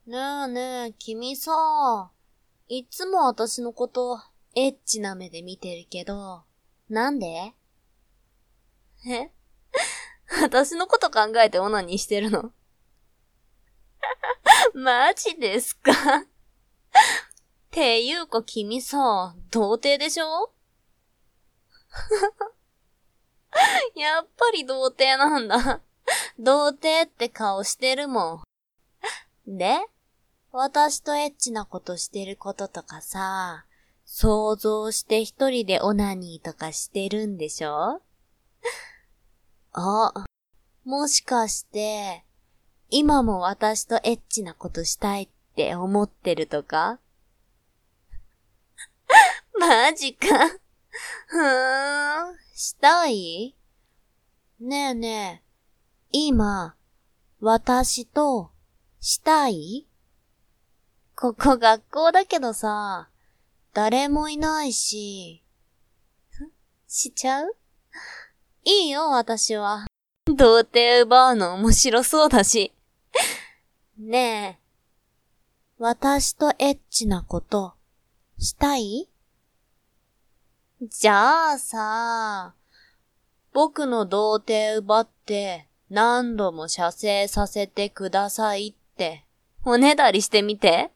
ねえねえ、君さ、いつも私のことエッチな目で見てるけど、なんで？え私のこと考えてオナニーしてるの？マジですか？っていうか君さ、童貞でしょ？やっぱり童貞なんだ。童貞って顔してるもん。で、私とエッチなことしてることとかさ、想像して一人でオナニーとかしてるんでしょ？あ、もしかして、今も私とエッチなことしたいって思ってるとか？マジか。したい？ねえねえ、今、私と、したい？ここ学校だけどさ、誰もいないし、しちゃう？いいよ、私は。童貞奪うの面白そうだし。ねえ、私とエッチなこと、したい？じゃあさ、僕の童貞奪って何度も射精させてくださいって、おねだりしてみて。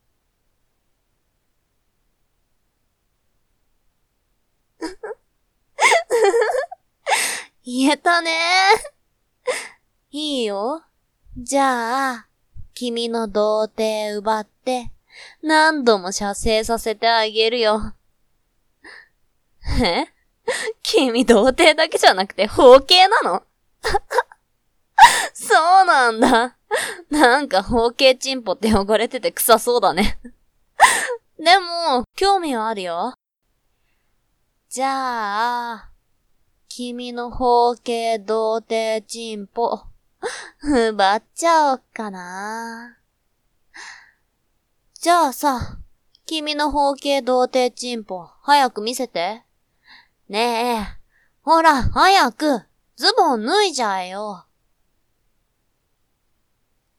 言えたね。いいよ。じゃあ、君の童貞奪って、何度も射精させてあげるよ。え？君童貞だけじゃなくて包茎なの？そうなんだ。なんか包茎チンポって汚れてて臭そうだね。でも、興味はあるよ。じゃあ、君の包茎童貞チンポ、奪っちゃおっかな。じゃあさ、君の包茎童貞チンポ、早く見せて。ねえ、ほら、早く、ズボン脱いじゃえよ。